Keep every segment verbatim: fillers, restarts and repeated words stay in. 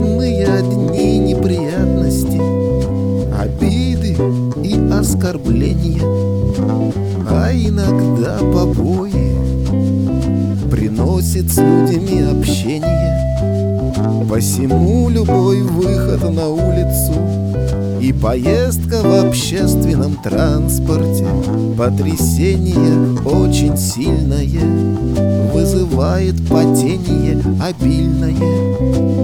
Сплошные одни неприятности, обиды и оскорбления, а иногда побои приносит с людьми общение. Посему любой выход на улицу и поездка в общественном транспорте потрясение очень сильное вызывает потение обильное.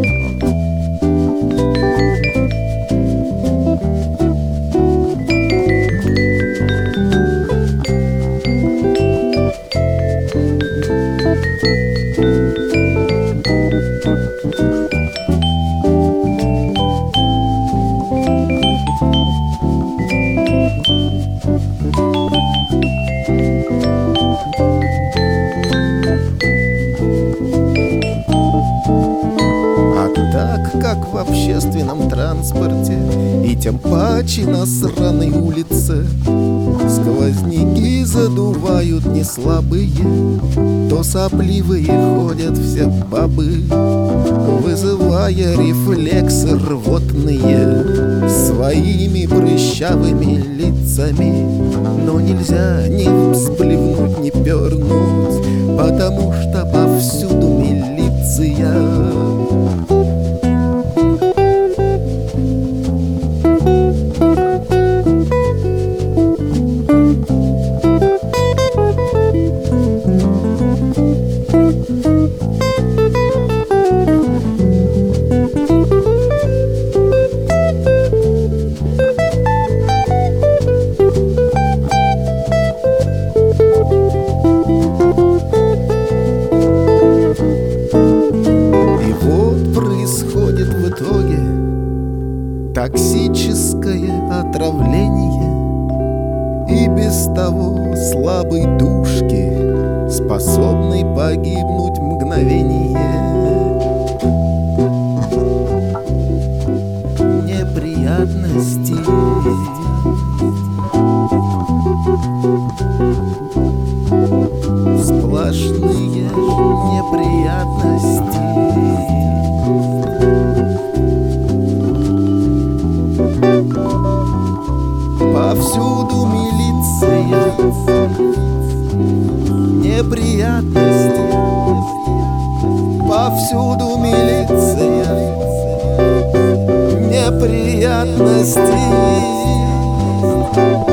Как в общественном транспорте, и тем паче на сраной улице, сквозняки задувают не слабые, то сопливые ходят все бабы, вызывая рефлексы рвотные своими прыщавыми лицами. Но нельзя ни всплевнуть, ни пернуть, потому что повсюду милиция. В итоге токсическое отравление и без того слабой душки, способной погибнуть в мгновение. Неприятности, сплошные неприятности. Повсюду милиция, неприятности. Повсюду милиция, неприятности.